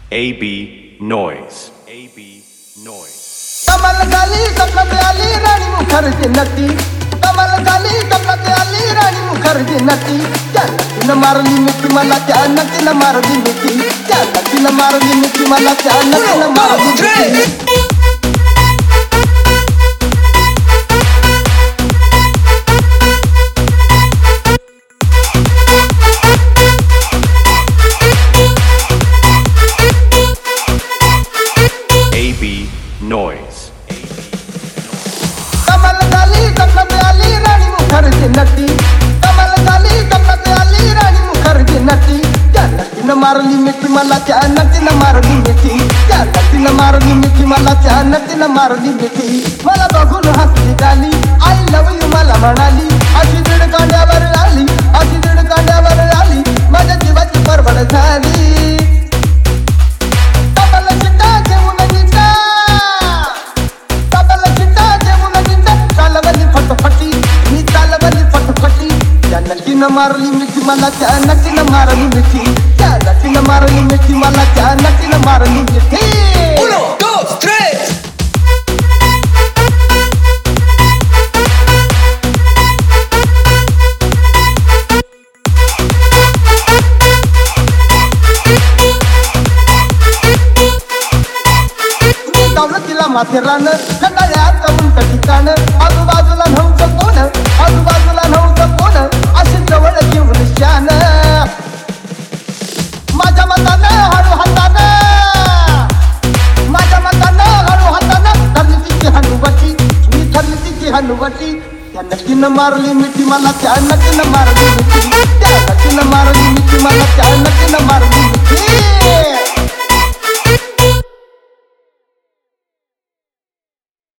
AB Noise. AB Noise. Kamal झाली कपलात आली राणी मुखर्जी नटी. कमल झाली कपलात आली राणी मुखर्जी नटी. त्या नटीनं मारली मिठी मला, त्या नटीनं मारली मिठी. त्या नटीनं मारली मिठी मला, त्या नटीनं मारली मिठी. Noise. कमल झाली कपलात आली राणी मुखर्जी नटी. कमल झाली कपलात आली राणी मुखर्जी नटी. त्या नटीनं मारली मिठी मला, त्या नटीनं मारली मिठी. त्या नटीनं मारली मिठी मला, त्या नटीनं मारली मिठी. मला बघून हसली झाली, आय लव्ह यू मला म्हणाली. अशी दीड कांड्यावर आली, अशी दीड कांड्यावर आली. माझ्या जीवाची परवड झाली. नटीनं मारली मिठी मला, त्या नटीनं मारली मिठी. त्या नटीनं मारली मिठी मला, त्या नटीनं मारली मिठी. 1, 2, 3. मी दौलतीला माथेरान, खंडाळ्यात उंच ठिकाण. आजूबाजूला नव्हतं कोण, आजूबाजूला नव्हतं कोण. अशी जवळ घेऊन शान. माझ्या मतानं हळू हातानं, माझ्या मतानं हळू हातानं धरली तिची हनुवटी. मी धरली तिची हनुवटी. त्या नटीनं मारली मिठी मला, त्या नटीनं मारली मिठी.